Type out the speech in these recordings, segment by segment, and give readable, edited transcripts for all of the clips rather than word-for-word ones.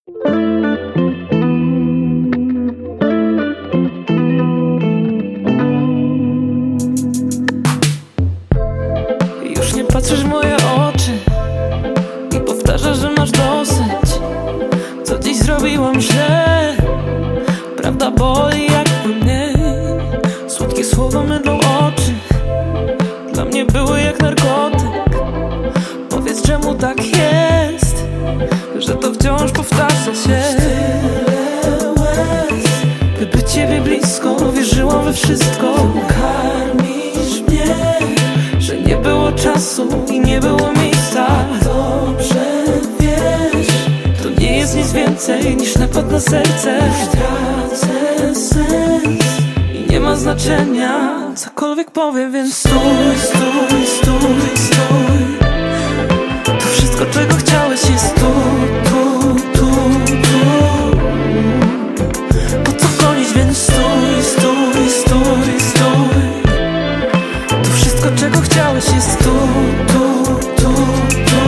Już nie patrzysz w moje oczy i powtarzasz, że masz dosyć. Co dziś zrobiłam źle? Prawda boli jak po mnie. Słodkie słowa mydlą oczy, dla mnie były jak narkotyk. Powiedz, czemu tak jest, że to wciąż powtarza się. Tyle łez, by być ciebie blisko. Wierzyłam we wszystko. Karmisz mnie, że nie było czasu i nie było miejsca. Dobrze wiesz, to nie jest nic więcej niż napad na serce. Tracę sens i nie ma znaczenia, cokolwiek powiem, więc stój, stój, stój, stój. To wszystko, czego chciałeś, jest tu, tu, tu, tu. Po co gonić, więc stój, stój, stój, stój. To wszystko, czego chciałeś, jest tu, tu, tu, tu.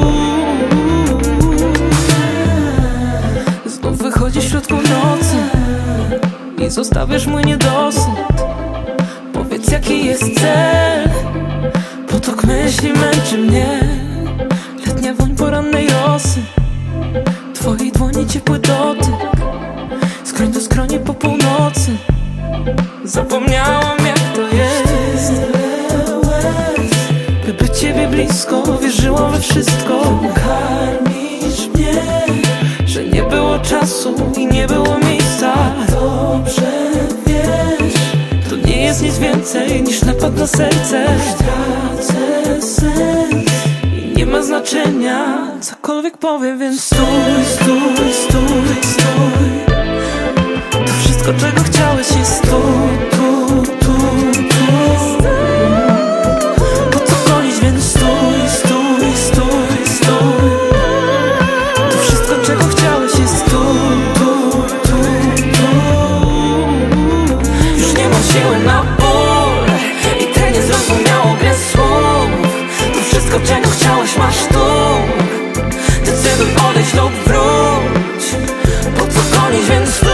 Znów wychodzi w środku nocy i zostawiasz mój niedosyt. Powiedz, jaki jest cel? Potok myśli męczy mnie. Letnia woń porannej rosy, twojej dłoni ciepły dotyk, skroń do skroni po północy. Zapomniałam, jak to jest. Tyle łez, by być ciebie blisko. Wierzyłam we wszystko. Karmisz mnie, że nie było czasu i nie było miejsca. Dobrze wiesz, to nie jest nic więcej niż napad na serce. Tracę sens i nie ma znaczenia, cokolwiek powiem, więc stój, stój, stój, stój. To wszystko, czego chciałeś, jest tu, tu, tu, tu. Po co gonić, więc stój, stój, stój, stój. To wszystko, czego chciałeś, jest tu, tu, tu, tu. Już nie mam siły na ból i tę niezrozumiałą grę słów. To wszystko, czego chciałeś, masz tu. Decyduj, odejdź lub wróć. Po co gonić, więc